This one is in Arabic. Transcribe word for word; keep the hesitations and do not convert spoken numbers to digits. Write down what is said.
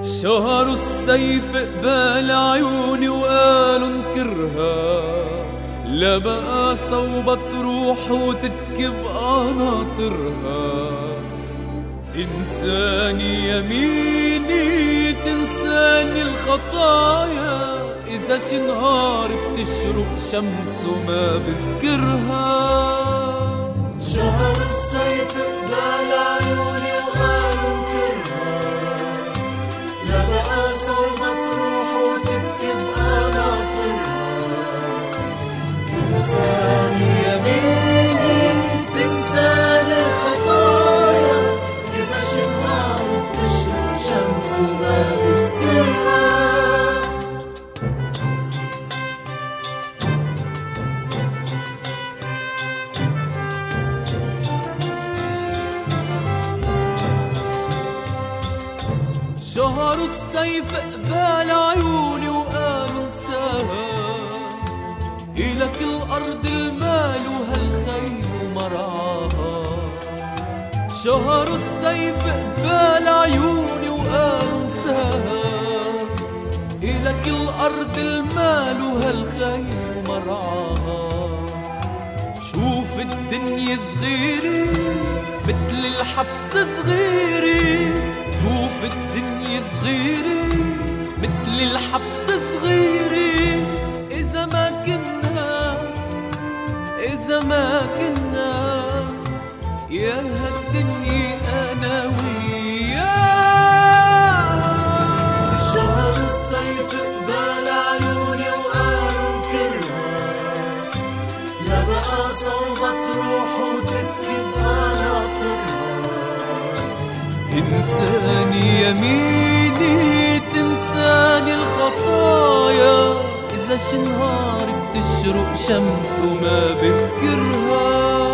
شهروا السيف قبال عيوني وقالوا انكرها، لا بقى صوبة تروح وتتكب قناطرها. تنساني يميني تنساني الخطايا، إذا شي نهار بتشرق شمس وما بذكرها. شهروا السيف قبال عيوني وقالوا انكرها، لا بقى صوبة تروح وتكتب قناطرها. تنساني يميني تنساني الخطايا، إذا شي نهار بتشرق شمس وما بذكرها. شهروا السيف قبال عيوني وقالوا انساها، إلك الأرض المال وهالخيل ومرعاها. شهروا السيف قبال عيوني وقالوا انساها، إلك الأرض المال وهالخيل ومرعاها. بشوف الدنيا صغيرة مثل الحبس صغيرة، شوف الدنيا صغيرة مثل الحبس صغيرة. إذا ما كنا إذا ما كنا يا هالدنيا أنا وياها. شهروا السيف قبال عيوني وقالوا انكرها، لا بقى صوبة تروح وتتكب قناطرها. تنساني يميني تنساني الخطايا، إذا شي نهار بتشرق شمس وما بذكرها.